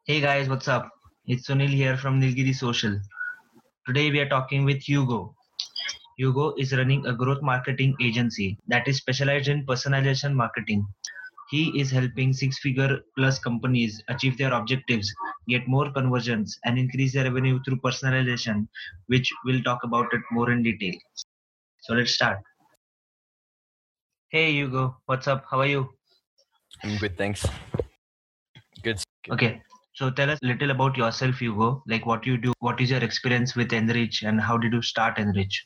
Hey guys, what's up? It's Sunil here from Nilgiri Social. Today we are talking with Hugo. Hugo is running a growth marketing agency that is specialized in personalization marketing. He is helping six-figure plus companies achieve their objectives, get more conversions, and increase their revenue through personalization, which we'll talk about it more in detail. So let's start. Hey Hugo, what's up? How are you? I'm good, thanks. Good. Okay, so tell us a little about yourself, Hugo. Like what you do, what is your experience with Enrich, and how did you start Enrich?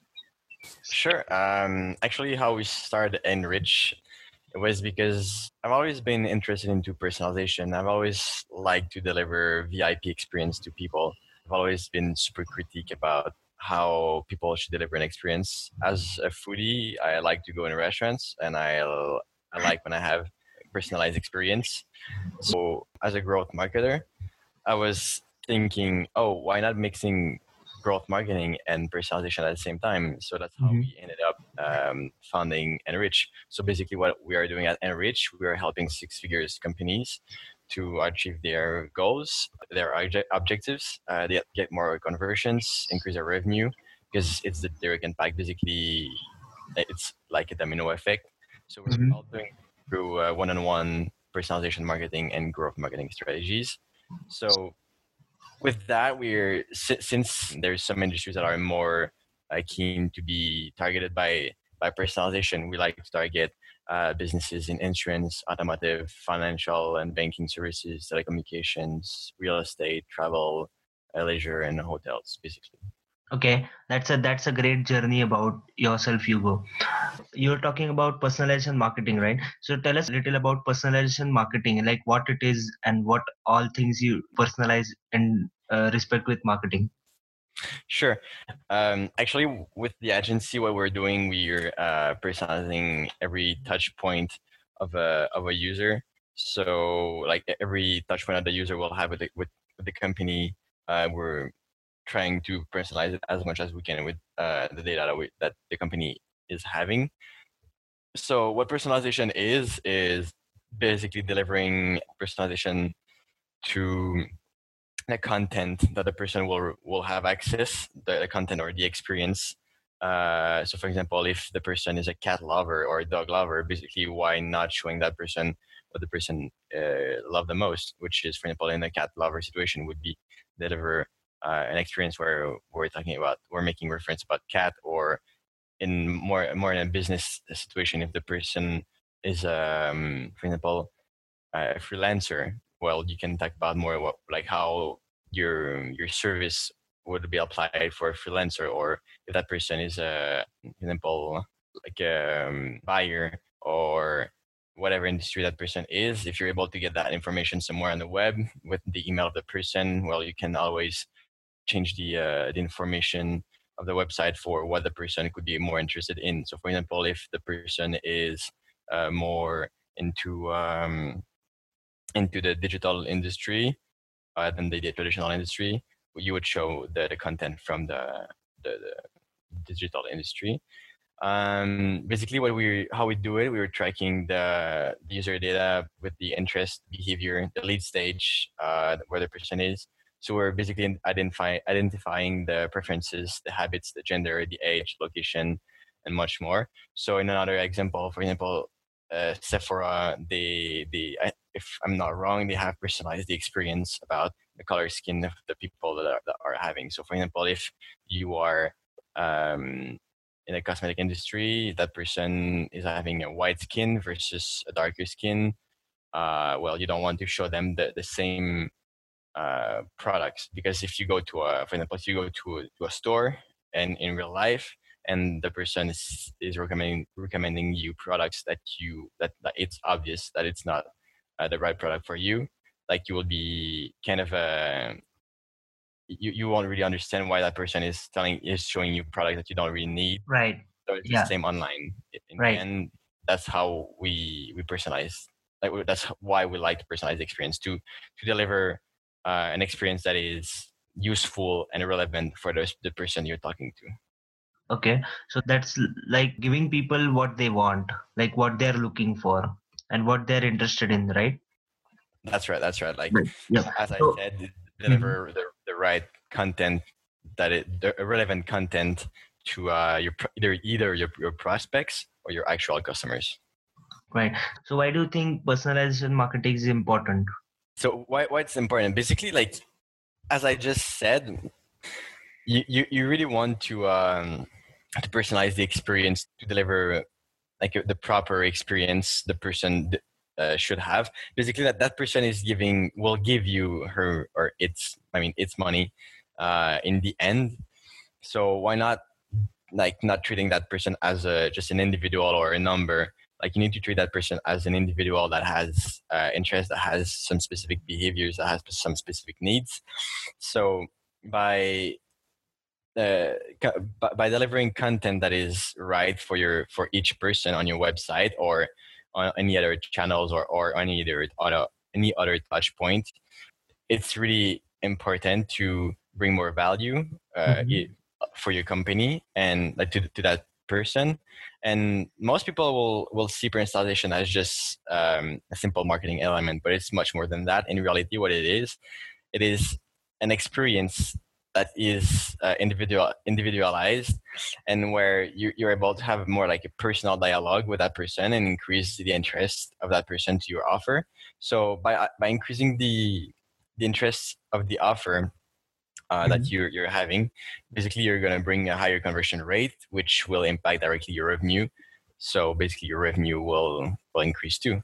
Sure. Actually, how we started Enrich, it was because I've always been interested into personalization. I've always liked to deliver VIP experience to people. I've always been super critique about how people should deliver an experience. As a foodie, I like to go in restaurants, and I like when I have personalized experience. So, as a growth marketer, I was thinking, oh, why not mixing growth marketing and personalization at the same time? So that's how we ended up founding Enrich. So basically, what we are doing at Enrich, we are helping six figures companies to achieve their goals, their objectives. They get more conversions, increase their revenue, because it's the direct impact. Basically, it's like a domino effect. So we're Mhm. helping through one-on-one personalization marketing and growth marketing strategies. So with that, since there's some industries that are more keen to be targeted by personalization, we like to target businesses in insurance, automotive, financial and banking services, telecommunications, real estate, travel, leisure, and hotels, basically. Okay, that's a great journey about yourself, Hugo. You're talking about personalization marketing, right? So tell us a little about personalization marketing, like what it is and what all things you personalize in respect with marketing. Sure. Actually, with the agency, what we're doing, we're personalizing every touch point of a user. So, like every touch point that the user will have with the company, we're trying to personalize it as much as we can with the data that the company is having. So, what personalization is basically delivering personalization to the content that the person will have access, the content or the experience. So for example, if the person is a cat lover or a dog lover, basically why not showing that person what the person love the most, which is, for example, in a cat lover situation would be deliver an experience where we're making reference about cat, or in more in a business situation, if the person is for example a freelancer, well, you can talk about more what, like how your service would be applied for a freelancer, or if that person is a, for example, like a buyer or whatever industry that person is. If you're able to get that information somewhere on the web with the email of the person, well, you can always change the information of the website for what the person could be more interested in. So, for example, if the person is more into the digital industry than the traditional industry, you would show the content from the digital industry. Basically, how we do it, we were tracking the user data with the interest, behavior, the lead stage, where the person is. So we're basically identifying the preferences, the habits, the gender, the age, location, and much more. So in another example, for example, Sephora, if I'm not wrong, they have personalized the experience about the color skin of the people that are having. So for example, if you are um, in the cosmetic industry, that person is having a white skin versus a darker skin. Well, you don't want to show them the same products, because if you go for example, if you go to a store and in real life, and the person is recommending you products that it's obvious that it's not the right product for you, like you will be kind of you won't really understand why that person is showing you product that you don't really need. Right. So it's the Yeah. same online. In the Right. end, that's how we personalize. That's why we like to personalize the experience to deliver an experience that is useful and relevant for the person you're talking to. Okay. So that's like giving people what they want, like what they're looking for and what they're interested in, right? That's right. That's right. Like Right. Yeah. as I So, said, mhm. deliver the right content, the relevant content to either your prospects or your actual customers. Right. So why do you think personalization marketing is important? So why it's important? Basically, like as I just said, you really want to personalize the experience to deliver like the proper experience the person should have. Basically, that person will give you her or its money in the end. So why not not treating that person as just an individual or a number? Like you need to treat that person as an individual that has interest, that has some specific behaviors, that has some specific needs. So by uh, by delivering content that is right for each person on your website or on any other channels or any other touch point, it's really important to bring more value Mhm. for your company and like to that person. And most people will see personalization as just a simple marketing element, but it's much more than that. In reality, what it is an experience that is individualized, and where you're able to have more like a personal dialogue with that person and increase the interest of that person to your offer. So by increasing the interest of the offer that Mhm. you're having, basically you're going to bring a higher conversion rate, which will impact directly your revenue. So basically your revenue will increase too.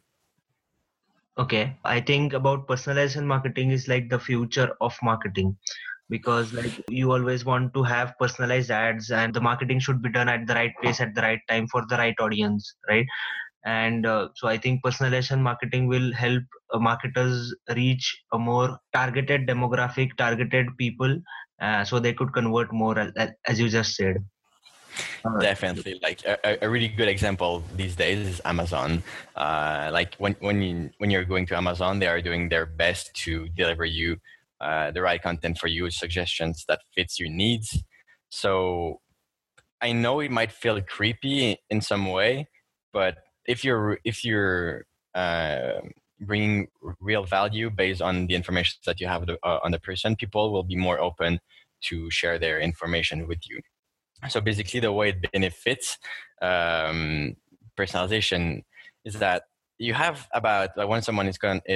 Okay. I think about personalization marketing is like the future of marketing, because like you always want to have personalized ads, and the marketing should be done at the right place at the right time for the right audience, right? And so I think personalization marketing will help marketers reach a more targeted demographic, targeted people, so they could convert more, as you just said. uh, Definitely, like a really good example these days is Amazon. Like when you're going to Amazon, they are doing their best to deliver you the right content for you, suggestions that fits your needs. So I know it might feel creepy in some way, but if you're uh, bringing real value based on the information that you have on the person, people will be more open to share their information with you. So basically, the way it benefits um, personalization is that you have about like when someone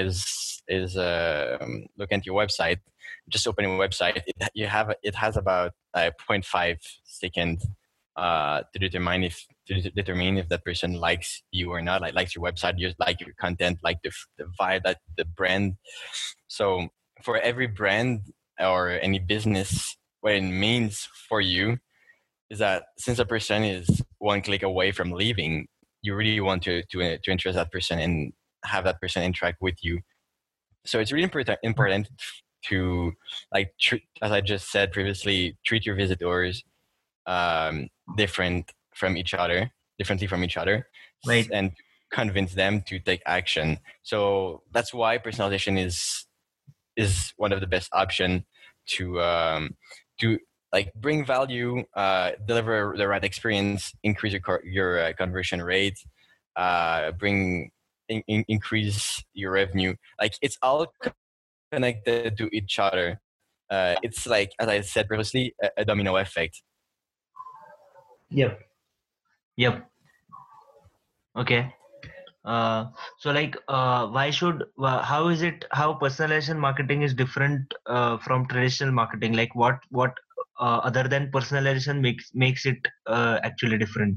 is looking at your website, just opening a website, it has about 0.5 seconds to determine if that person likes you or not, like likes your website, you like your content, like the vibe, that the brand. So for every brand or any business, what it means for you is that since a person is one click away from leaving, you really want to interest that person and have that person interact with you. So it's really important to as I just said previously, treat your visitors um, different from each other, differently from each other, right. and convince them to take action. So that's why personalization is one of the best option to like bring value, deliver the right experience, increase your conversion rate, increase your revenue. Like it's all connected to each other. It's like as I said previously, a domino effect. Yep. Yep. Okay. uh, so like why should how is it, how personalization marketing is different from traditional marketing? Like what other than personalization makes it actually different?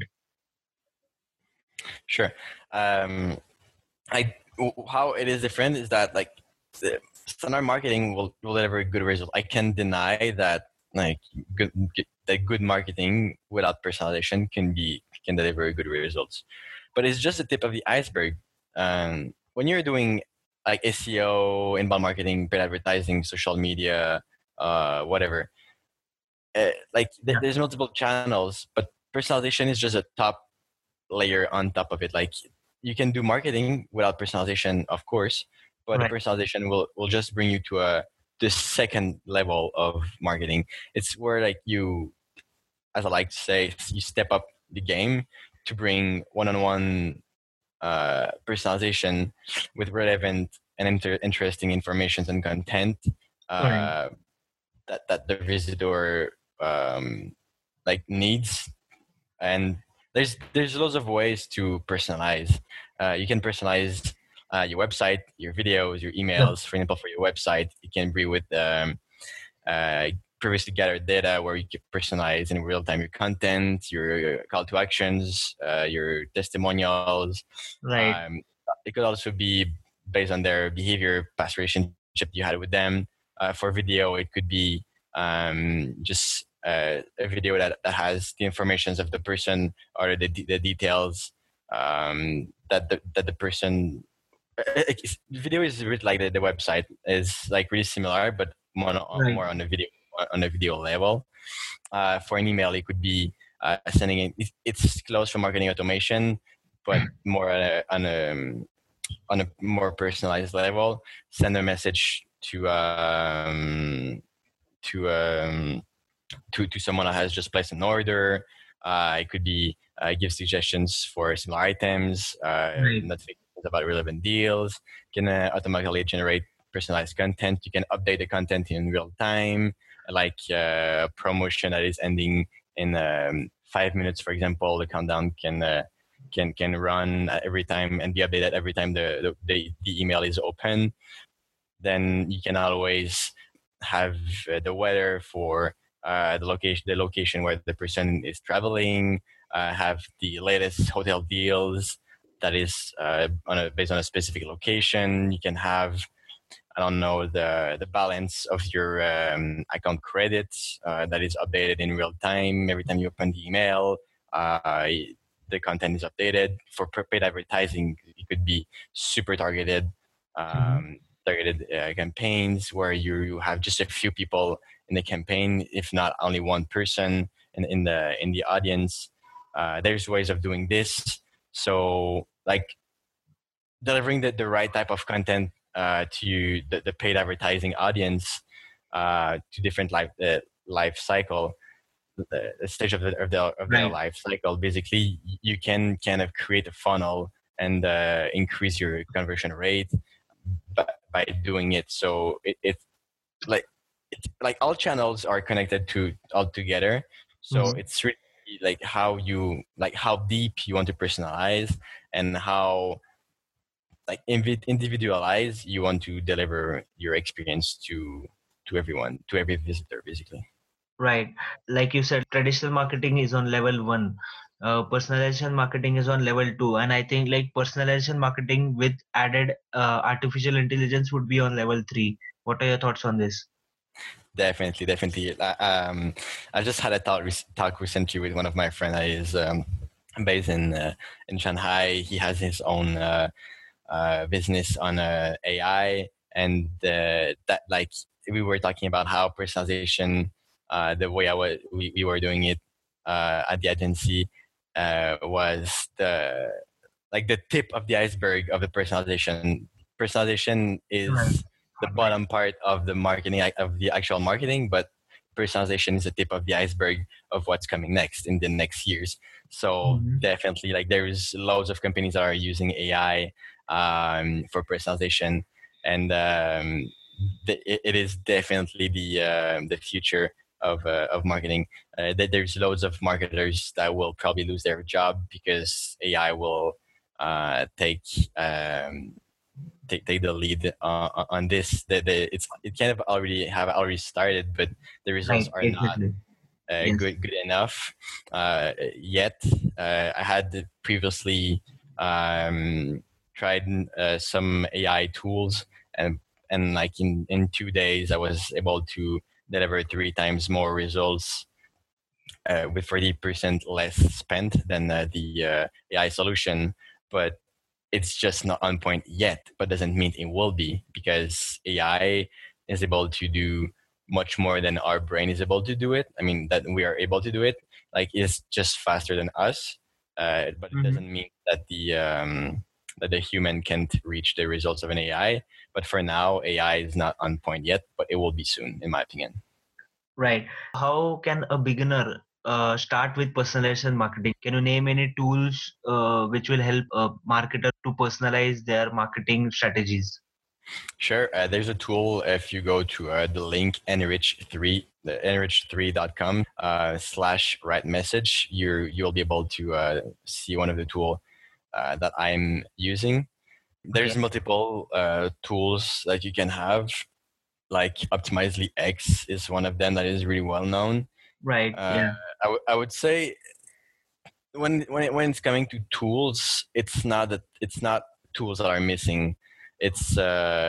Sure. Um, how it is different is that like the standard marketing will deliver a good result. I can deny that like good marketing without personalization can deliver good results, but it's just the tip of the iceberg. When you're doing like SEO, inbound marketing, paid advertising, social media, whatever, Yeah. there's multiple channels, but personalization is just a top layer on top of it. Like you can do marketing without personalization, of course, but the Right. personalization will just bring you to the second level of marketing. It's where like you, as I like to say, you step up the game to bring one-on-one personalization with relevant and interesting information and content Right. that the visitor like needs. And there's lots of ways to personalize. You can personalize your website, your videos, your Yeah. emails. For example, for your website, you can be with uh, previously gathered data where you can personalize in real time your content, your call to actions, your testimonials. Right. Um, it could also be based on their behavior, past relationship you had with them. For video, it could be just a video that has the informations of the person or the details that the person video is really like the website is like really similar, but Right. more on a video level. For an email, it could be sending it. It's close for marketing automation, but more on a more personalized level. Send a message to to someone that has just placed an order. It could be give suggestions for similar items, Right. notifications about relevant deals. Can automatically generate personalized content. You can update the content in real time, like promotion that is ending in 5 minutes, for example. The countdown can run every time and be updated every time the email is open. Then you can always have the weather for the location where the person is traveling, have the latest hotel deals that is based on a specific location. You can have, I don't know, the balance of your account credits that is updated in real time every time you open the email. The content is updated. For paid advertising, it could be super targeted. Mhm. Targeted campaigns where you have just a few people in the campaign, if not only one person in the audience. There's ways of doing this. So like delivering the right type of content to the paid advertising audience to different life cycle, the stage of their Right. life cycle. Basically, you can kind of create a funnel and increase your conversion rate by doing it. So like it's like all channels are connected to all together. So Mhm. it's really like how deep you want to personalize and how like individualize you want to deliver your experience to everyone, to every visitor, basically. Right. Like you said, traditional marketing is on level one. Personalization marketing is on level two. And I think like personalization marketing with added artificial intelligence would be on level three. What are your thoughts on this? Definitely. I just had a talk recently with one of my friends that is based in Shanghai. He has his own business on AI, and that like we were talking about how personalization, the way we were doing it at the agency, was the tip of the iceberg of the personalization. Personalization Right. is the bottom part of the marketing of the actual marketing, but personalization is the tip of the iceberg of what's coming next in the next years. So Mhm. definitely, like there's loads of companies that are using AI for personalization, and it is definitely the future of marketing. There's loads of marketers that will probably lose their job because AI will take take the lead on this. It kind of already started, but the results Right. are not Exactly. Yes. good enough yet. I had previously tried some AI tools, and like in 2 days I was able to deliver 3 times more results with 40% less spent than the AI solution. But it's just not on point yet, but doesn't mean it will be, because AI is able to do much more than our brain is able to do it. I mean, that we are able to do it. Like it's just faster than us, but it Mhm. doesn't mean that the human can't reach the results of an AI. But for now, AI is not on point yet, but it will be soon, in my opinion. Right. How can a beginner start with personalization marketing? Can you name any tools which will help a marketer to personalize their marketing strategies? Sure. There's a tool. If you go to the link enrich3.com slash write message, you'll be able to see one of the tool that I'm using. There's Okay. multiple tools that you can have. Like Optimizely X is one of them that is really well known. Right. Yeah. I would say when it's coming to tools, it's not tools that are missing. It's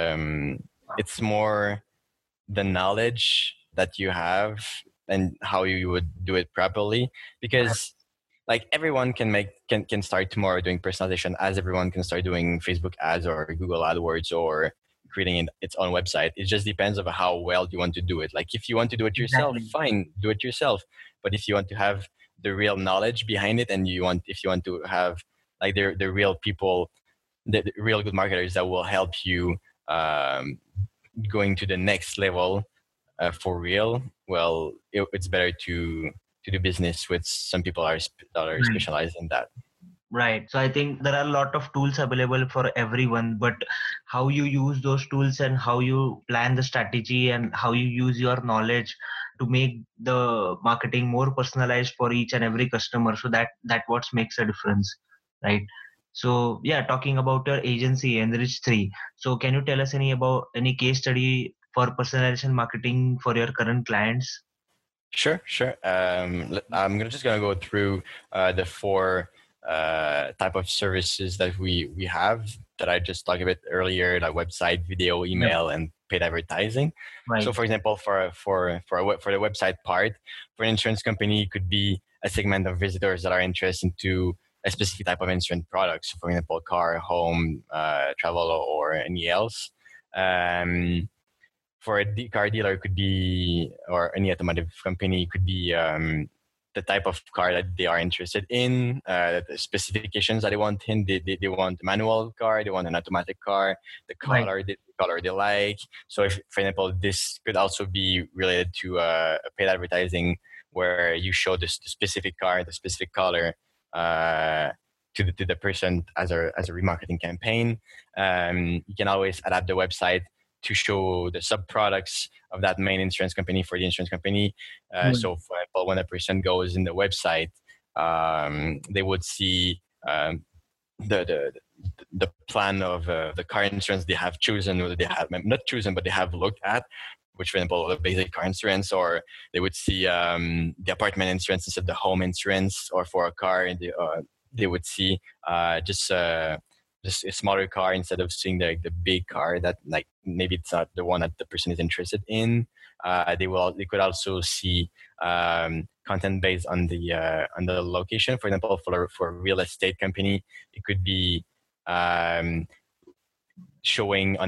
more the knowledge that you have and how you would do it properly, Right. because like everyone can start tomorrow doing personalization, as everyone can start doing Facebook ads or Google AdWords or creating its own website. It just depends on how well you want to do it. Like if you want to do it yourself, Exactly. fine, do it yourself. But if you want to have the real knowledge behind it, and if you want to have like the real people, the real good marketers that will help you um, going to the next level for real, well, it's better to do business with some people that are Right. specialized in that. Right. So I think there are a lot of tools available for everyone, but how you use those tools and how you plan the strategy and how you use your knowledge to make the marketing more personalized for each and every customer. So that what makes a difference, right? So yeah, talking about your agency Enrich 3. So can you tell us any case study for personalization marketing for your current clients? Sure. I'm just gonna go through the four type of services that we have that I just talked about earlier, like website, video, Yep. email, and paid advertising. So, Right. for example, for the website part, for an insurance company, it could be a segment of visitors that are interested to a specific type of insurance products. For example, car, home, travel, or any else. For a car dealer, it could be, or any automotive company, it could be the type of car that they are interested in, the specifications that they want in. They want a manual car, they want an automatic car, Right. the color they like. So, if, for example, this could also be related to paid advertising, where you show the specific car, the specific color. To the person as a remarketing campaign. You can always adapt the website to show the sub products of that main insurance company for the insurance company. Right. So, for example, when a person goes in the website, they would see the the plan of the car insurance they have chosen, or they have not chosen, but they have looked at. Which, for example, the basic car insurance, or they would see the apartment insurance instead of the home insurance, or for a car, they would see just a smaller car instead of seeing the big car that, like, maybe it's not the one that the person is interested in. They could also see content based on the location. For example, for a real estate company, it could be um, showing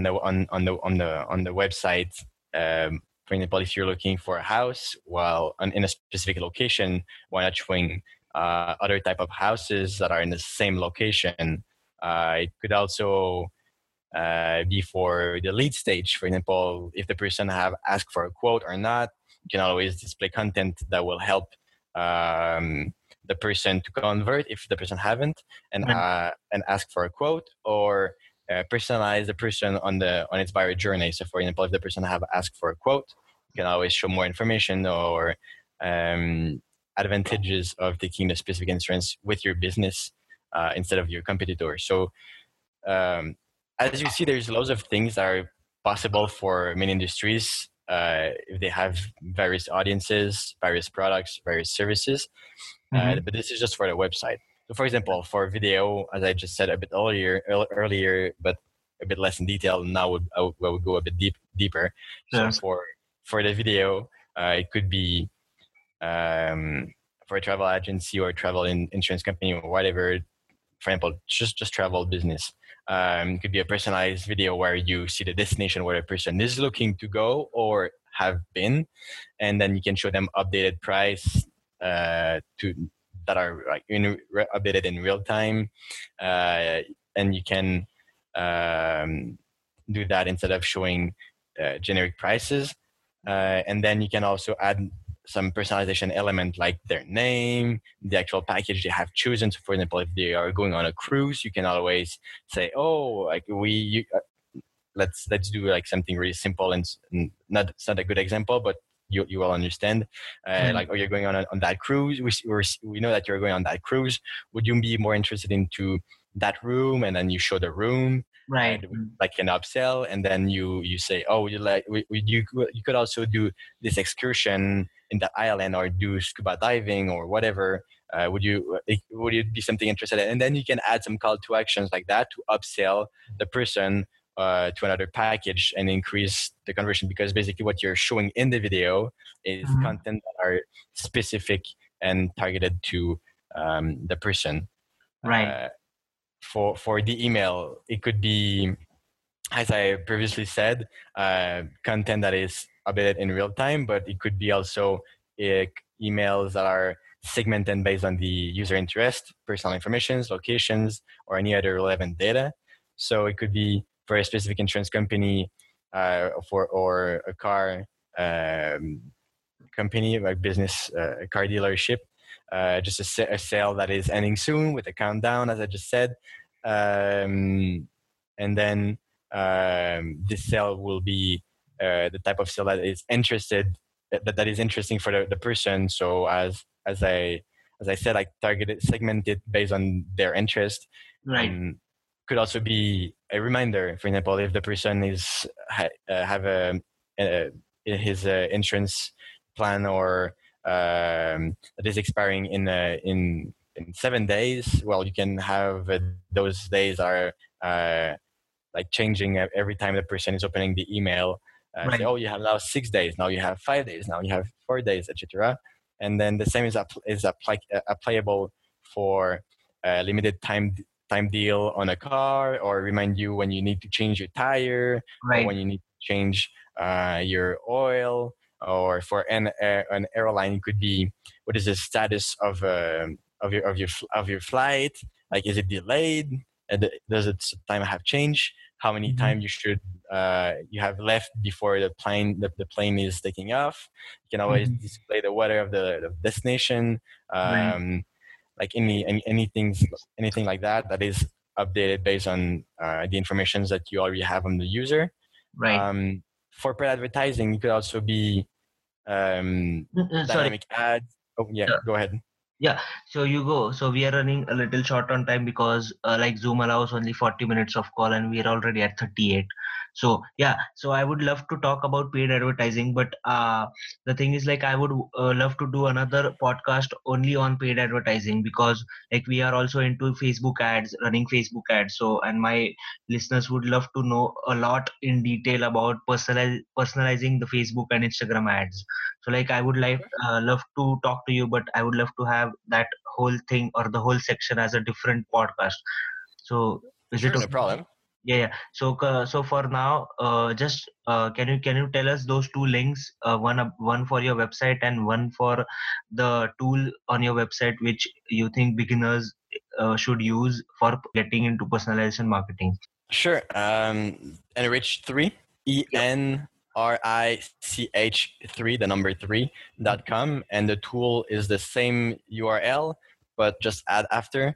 on the website. For example, if you're looking for a house while in a specific location, why not showing other type of houses that are in the same location? It could also be for the lead stage. For example, if the person have asked for a quote or not, you can always display content that will help the person to convert if the person haven't, Right. and ask for a quote, or personalize the person on its buyer journey. So, for example, if the person have asked for a quote, you can always show more information, or um, advantages of taking the specific insurance with your business instead of your competitor. So, um, as you see, there's lots of things that are possible for many industries if they have various audiences, various products, various services. Mhm. But this is just for the website. So, for example, for video, as I just said a bit earlier, but a bit less in detail. Now I would go a bit deeper. So, Sure. for the video, it could be for a travel agency or travel insurance company or whatever. For example, just travel business. It could be a personalized video where you see the destination where a person is looking to go or have been, and then you can show them updated price to that are like updated in real time, and you can do that instead of showing generic prices. And then you can also add some personalization element like their name, the actual package they have chosen. So, for example, if they are going on a cruise, you can always say, "Oh, like let's do like something really simple and not, it's not a good example, but you will understand. Like, oh, you're going on that cruise. We know that you're going on that cruise. Would you be more interested into that room? And then you show the room, Right. like an upsell, and then you say, oh, you could also do this excursion in the island, or do scuba diving or whatever. Would it be something interested in? And then you can add some call to actions like that to upsell the person to another package and increase the conversion, because basically what you're showing in the video is content that are specific and targeted to the person. Right. For the email, it could be, as I previously said, content that is updated in real time, but it could be also emails that are segmented based on the user interest, personal information, locations, or any other relevant data. So it could be for a specific insurance company, or a car company, like business, a car dealership, just a sale that is ending soon with a countdown, as I just said. And then this sale will be the type of sale that is that is interesting for the person. So as I said, like targeted, segmented based on their interest. Right. Could also be a reminder. For example, if the person is have his insurance plan, or that is expiring in 7 days, well, you can have those days are like changing every time the person is opening the email. Right. Say, oh, you have now 6 days, now you have 5 days, now you have 4 days, etc. And then the same is applicable for a limited time deal on a car, or remind you when you need to change your tire, Right. or when you need to change your oil. Or for an airline, it could be, what is the status of your flight? Like, is it delayed? Does its time have changed? How many time you should you have left before the plane is taking off? You can always display the weather of the destination, Right. like anything like that is updated based on the information that you already have on the user. Right. For paid advertising, it could also be Sorry. dynamic ads. Oh yeah, go ahead. Yeah, so you go. So we are running a little short on time because like Zoom allows only 40 minutes of call and we are already at 38. So yeah, so I would love to talk about paid advertising, but the thing is like I would love to do another podcast only on paid advertising, because like we are also into Facebook ads, running Facebook ads. So, and my listeners would love to know a lot in detail about personalizing the Facebook and Instagram ads. So like I would like love to talk to you, but I would love to have that whole thing or the whole section as a different podcast. So is Sure, it no okay? problem. Yeah. So so for now, just can you tell us those two links? One for your website and one for the tool on your website which you think beginners should use for getting into personalization marketing. Sure. Enrich3, Yep. ENRICH3, the number 3.com, and the tool is the same URL, but just add after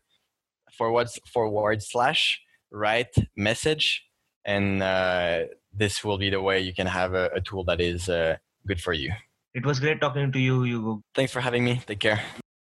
/ write message, and this will be the way you can have a tool that is good for you. It was great talking to you, Hugo. Thanks for having me. Take care.